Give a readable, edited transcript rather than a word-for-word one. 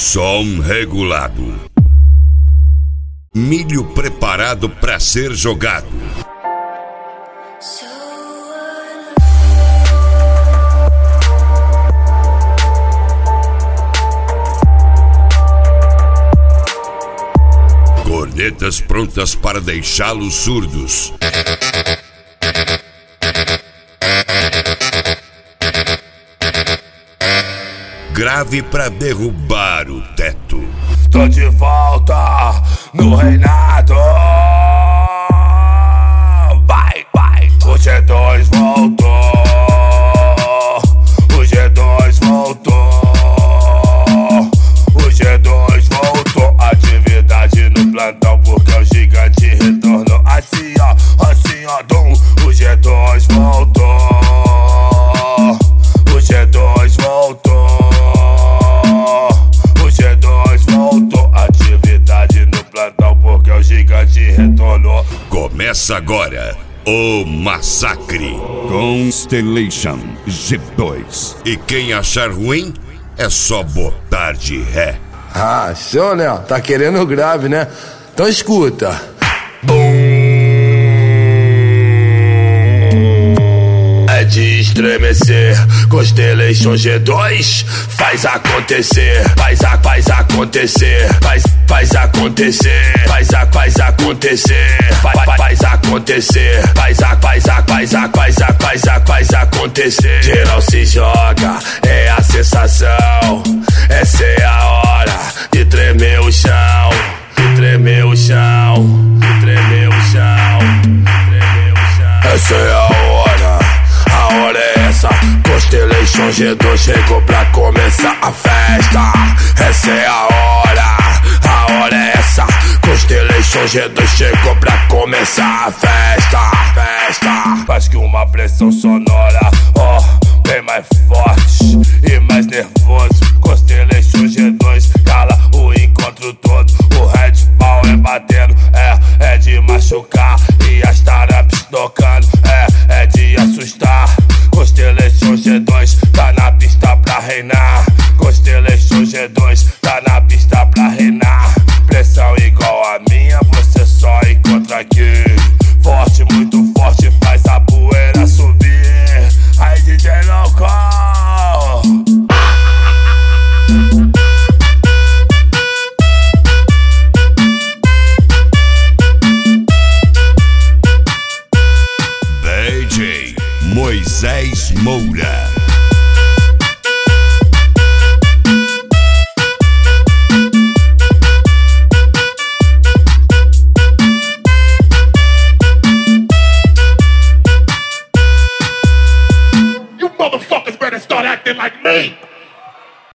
Som regulado. Milho preparado para ser jogado. Cornetas prontas para deixá-los surdos. Grave para derrubar o teto. Tô de volta no reinado. Vai, vai, o G2 voltou. O G2 voltou. O G2 voltou. Atividade no plantão porque o gigante retornou. Assim ó, dum. O G2 voltou. O G2 voltou. O G2 voltou. Atividade no plantão porque o gigante retornou. Começa agora o massacre. Constellation G2. E quem achar ruim é só botar de ré. Ah, show, né? Tá querendo grave, né? Então escuta. É de estremecer, Constellation G2 faz acontecer, faz acontecer, faz acontecer, faz acontecer, faz acontecer, faz acontecer. Geral se joga, é a sensação, essa é a hora de tremer o chão, de tremer o chão, de tremer o chão, de tremer o chão. Essa é a hora é essa. Constellation G2 chegou pra começar a festa. Essa é a hora é essa. Constellation G2 chegou pra começar a festa. Faz que uma pressão sonora, bem mais forte e mais nervoso. Constellation G2 cala o encontro todo. O Red Ball é batendo, é de machucar. E as taraps tocando, é de assustar. Constellation G2 tá na pista pra reinar. Constellation G2 tá na pista pra reinar. Pressão igual a minha, você só encontra aqui. Forte, muito forte, faz a poeira subir. Aí DJ louco. DJ Moisés Moura. You motherfuckers better start acting like me.